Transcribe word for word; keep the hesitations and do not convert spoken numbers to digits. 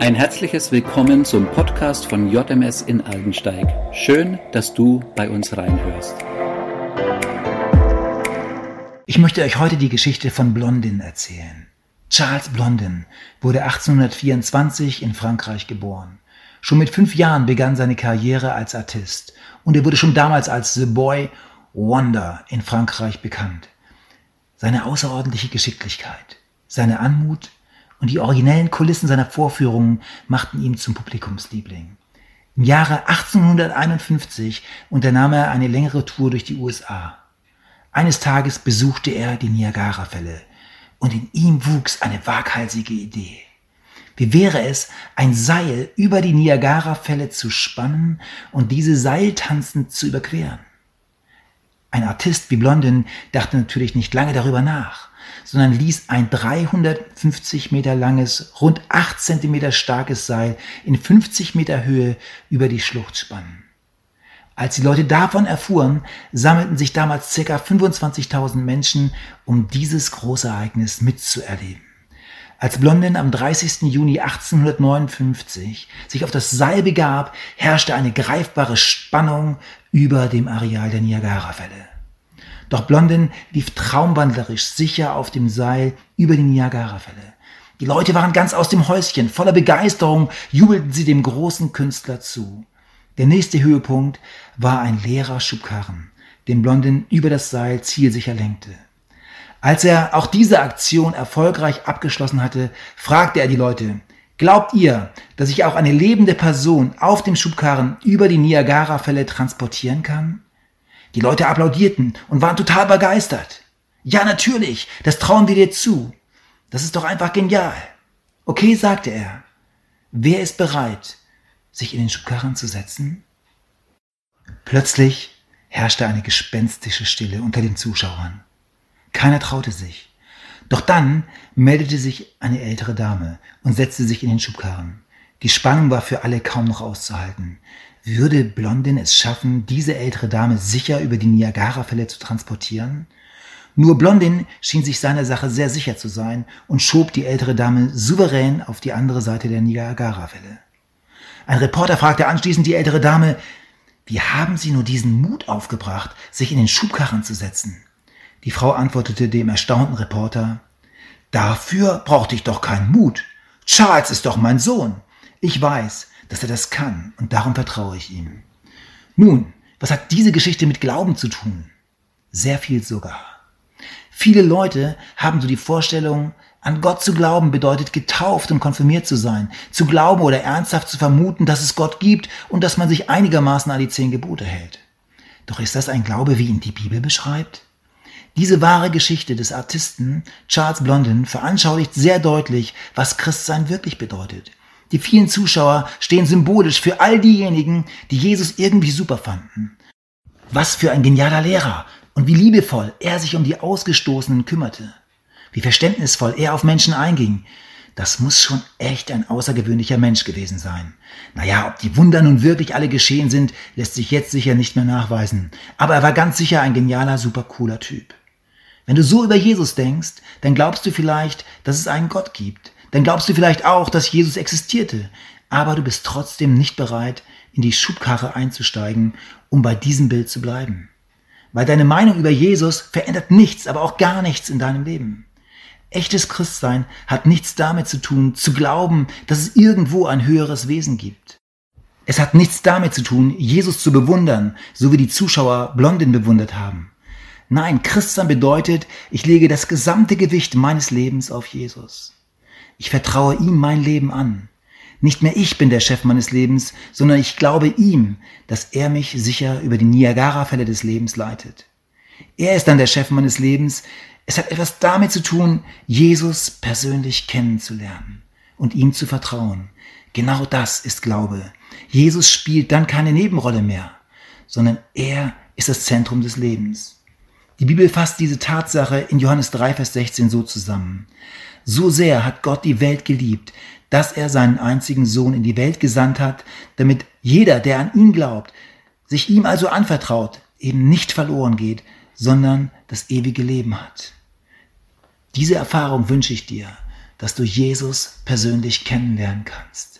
Ein herzliches Willkommen zum Podcast von J M S in Aldensteig. Schön, dass du bei uns reinhörst. Ich möchte euch heute die Geschichte von Blondin erzählen. Charles Blondin wurde achtzehnhundertvierundzwanzig in Frankreich geboren. Schon mit fünf Jahren begann seine Karriere als Artist und er wurde schon damals als The Boy Wonder in Frankreich bekannt. Seine außerordentliche Geschicklichkeit, seine Anmut und die originellen Kulissen seiner Vorführungen machten ihn zum Publikumsliebling. Im Jahre achtzehnhunderteinundfünfzig unternahm er eine längere Tour durch die U S A. Eines Tages besuchte er die Niagarafälle und in ihm wuchs eine waghalsige Idee. Wie wäre es, ein Seil über die Niagarafälle zu spannen und diese seiltanzend zu überqueren? Ein Artist wie Blondin dachte natürlich nicht lange darüber nach, sondern ließ ein dreihundertfünfzig Meter langes, rund acht Zentimeter starkes Seil in fünfzig Meter Höhe über die Schlucht spannen. Als die Leute davon erfuhren, sammelten sich damals ca. fünfundzwanzigtausend Menschen, um dieses große Ereignis mitzuerleben. Als Blondin am dreißigsten Juni achtzehnhundertneunundfünfzig sich auf das Seil begab, herrschte eine greifbare Spannung über dem Areal der Niagarafälle. Doch Blondin lief traumwandlerisch sicher auf dem Seil über die Niagarafälle. Die Leute waren ganz aus dem Häuschen, voller Begeisterung jubelten sie dem großen Künstler zu. Der nächste Höhepunkt war ein leerer Schubkarren, den Blondin über das Seil zielsicher lenkte. Als er auch diese Aktion erfolgreich abgeschlossen hatte, fragte er die Leute: Glaubt ihr, dass ich auch eine lebende Person auf dem Schubkarren über die Niagarafälle transportieren kann? Die Leute applaudierten und waren total begeistert. Ja, natürlich, das trauen wir dir zu. Das ist doch einfach genial. Okay, sagte er. Wer ist bereit, sich in den Schubkarren zu setzen? Plötzlich herrschte eine gespenstische Stille unter den Zuschauern. Keiner traute sich. Doch dann meldete sich eine ältere Dame und setzte sich in den Schubkarren. Die Spannung war für alle kaum noch auszuhalten. Würde Blondin es schaffen, diese ältere Dame sicher über die Niagarafälle zu transportieren? Nur Blondin schien sich seiner Sache sehr sicher zu sein und schob die ältere Dame souverän auf die andere Seite der Niagarafälle. Ein Reporter fragte anschließend die ältere Dame: Wie haben Sie nur diesen Mut aufgebracht, sich in den Schubkarren zu setzen? Die Frau antwortete dem erstaunten Reporter: Dafür brauchte ich doch keinen Mut. Charles ist doch mein Sohn. Ich weiß, dass er das kann und darum vertraue ich ihm. Nun, was hat diese Geschichte mit Glauben zu tun? Sehr viel sogar. Viele Leute haben so die Vorstellung, an Gott zu glauben bedeutet getauft und konfirmiert zu sein, zu glauben oder ernsthaft zu vermuten, dass es Gott gibt und dass man sich einigermaßen an die zehn Gebote hält. Doch ist das ein Glaube, wie ihn die Bibel beschreibt? Diese wahre Geschichte des Artisten Charles Blondin veranschaulicht sehr deutlich, was Christsein wirklich bedeutet. Die vielen Zuschauer stehen symbolisch für all diejenigen, die Jesus irgendwie super fanden. Was für ein genialer Lehrer und wie liebevoll er sich um die Ausgestoßenen kümmerte. Wie verständnisvoll er auf Menschen einging. Das muss schon echt ein außergewöhnlicher Mensch gewesen sein. Naja, ob die Wunder nun wirklich alle geschehen sind, lässt sich jetzt sicher nicht mehr nachweisen. Aber er war ganz sicher ein genialer, super cooler Typ. Wenn du so über Jesus denkst, dann glaubst du vielleicht, dass es einen Gott gibt. Dann glaubst du vielleicht auch, dass Jesus existierte. Aber du bist trotzdem nicht bereit, in die Schubkarre einzusteigen, um bei diesem Bild zu bleiben. Weil deine Meinung über Jesus verändert nichts, aber auch gar nichts in deinem Leben. Echtes Christsein hat nichts damit zu tun, zu glauben, dass es irgendwo ein höheres Wesen gibt. Es hat nichts damit zu tun, Jesus zu bewundern, so wie die Zuschauer Blondin bewundert haben. Nein, Christsein bedeutet, ich lege das gesamte Gewicht meines Lebens auf Jesus. Ich vertraue ihm mein Leben an. Nicht mehr ich bin der Chef meines Lebens, sondern ich glaube ihm, dass er mich sicher über die Niagarafälle des Lebens leitet. Er ist dann der Chef meines Lebens. Es hat etwas damit zu tun, Jesus persönlich kennenzulernen und ihm zu vertrauen. Genau das ist Glaube. Jesus spielt dann keine Nebenrolle mehr, sondern er ist das Zentrum des Lebens. Die Bibel fasst diese Tatsache in Johannes drei, Vers sechzehn so zusammen. So sehr hat Gott die Welt geliebt, dass er seinen einzigen Sohn in die Welt gesandt hat, damit jeder, der an ihn glaubt, sich ihm also anvertraut, eben nicht verloren geht, sondern das ewige Leben hat. Diese Erfahrung wünsche ich dir, dass du Jesus persönlich kennenlernen kannst.